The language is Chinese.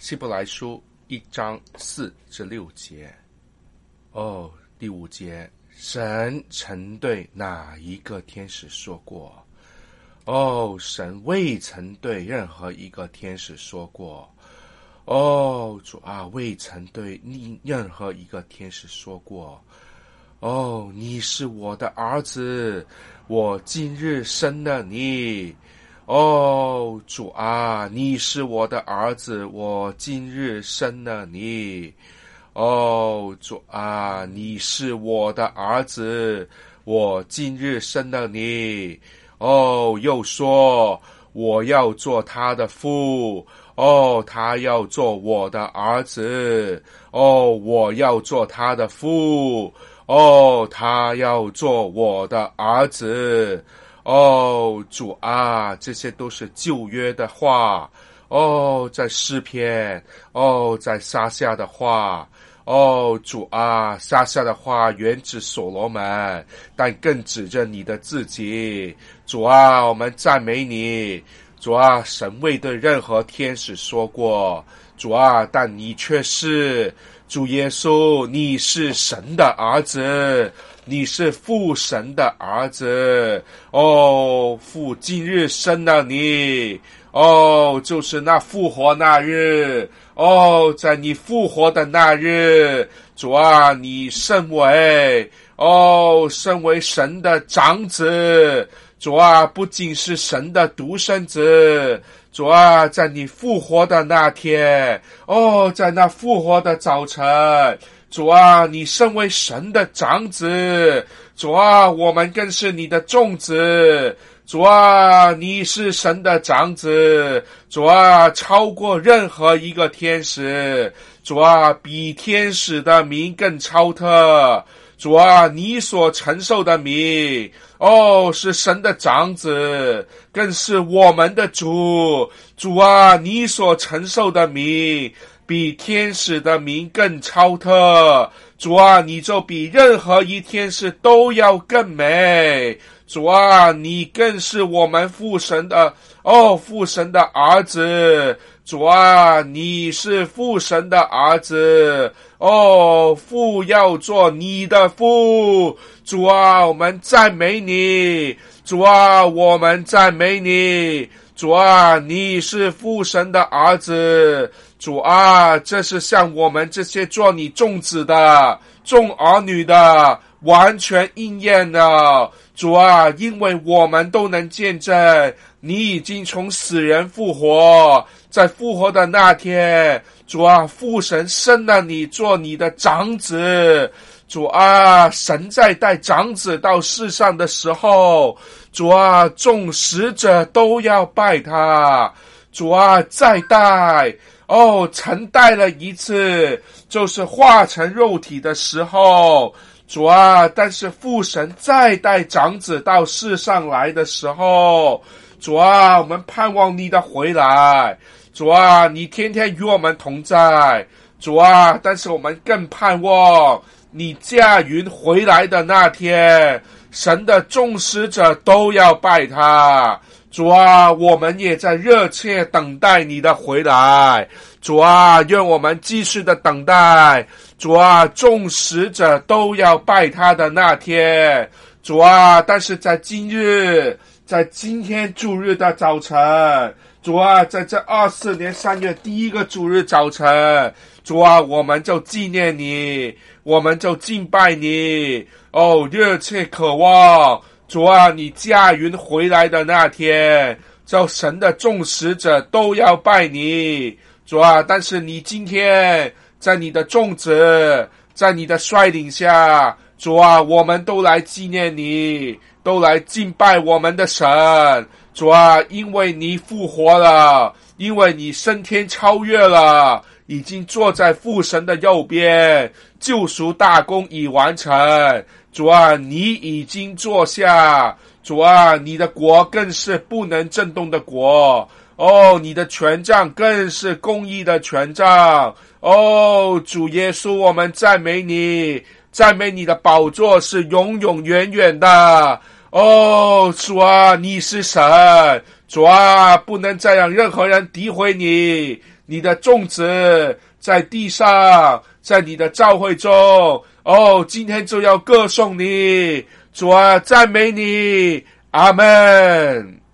希伯来书1章4至6节。第5节，神曾对哪一个天使说过？神未曾对任何一个天使说过。主啊，未曾对任何一个天使说过。你是我的儿子，我今日生了你。主啊，你是我的儿子，我今日生了你。主啊，你是我的儿子，我今日生了你。又说我要做他的父。他要做我的儿子。我要做他的父。他要做我的儿子。主啊，这些都是旧约的话。在诗篇，在撒夏的话。主啊，撒夏的话原指所罗门，但更指着你的自己。主啊，我们赞美你。主啊，神未对任何天使说过。主啊，但你却是主耶稣，你是神的儿子，你是父神的儿子。父今日生了你。就是那复活那日。在你复活的那日，主啊，你身为神的长子。主啊，不仅是神的独生子。主啊，在你复活的那天，在那复活的早晨，主啊，你身为神的长子。主啊，我们更是你的众子。主啊，你是神的长子。主啊，超过任何一个天使。主啊，比天使的名更超特。主啊，你所承受的名，是神的长子，更是我们的主。主啊，你所承受的名比天使的名更超特。主啊，你就比任何一天使都要更美。主啊，你更是我们父神的儿子。主啊，你是父神的儿子。父要做你的父。主啊，我们赞美你。主啊，我们赞美你。主啊，你是父神的儿子。主啊，这是向我们这些做你众子的众儿女的完全应验了。主啊，因为我们都能见证你已经从死人复活，在复活的那天，主啊，父神生了你做你的长子。主啊，神在带长子到世上的时候，主啊，众使者都要拜他。主啊，再带曾带了一次，就是化成肉体的时候。主啊，但是父神再带长子到世上来的时候，主啊，我们盼望你的回来。主啊，你天天与我们同在。主啊，但是我们更盼望你驾云回来的那天，神的众使者都要拜他。主啊，我们也在热切等待你的回来。主啊，愿我们继续的等待。主啊，众使者都要拜他的那天。主啊，但是在今天主日的早晨，主啊，在这24年3月第一个主日早晨，主啊，我们就纪念你，我们就敬拜你。热切渴望主啊，你驾云回来的那天，叫神的众使者都要拜你。主啊，但是你今天在你的众子，在你的率领下，主啊，我们都来纪念你，都来敬拜我们的神。主啊，因为你复活了，因为你升天超越了，已经坐在父神的右边，救赎大功已完成。主啊，你已经坐下。主啊，你的国更是不能震动的国。你的权杖更是公义的权杖。主耶稣，我们赞美你，赞美你的宝座是永永远远的。主啊，你是神。主啊，不能再让任何人诋毁你， 你的种子在地上，在你的教会中。今天就要歌颂你，主啊，赞美你，阿们。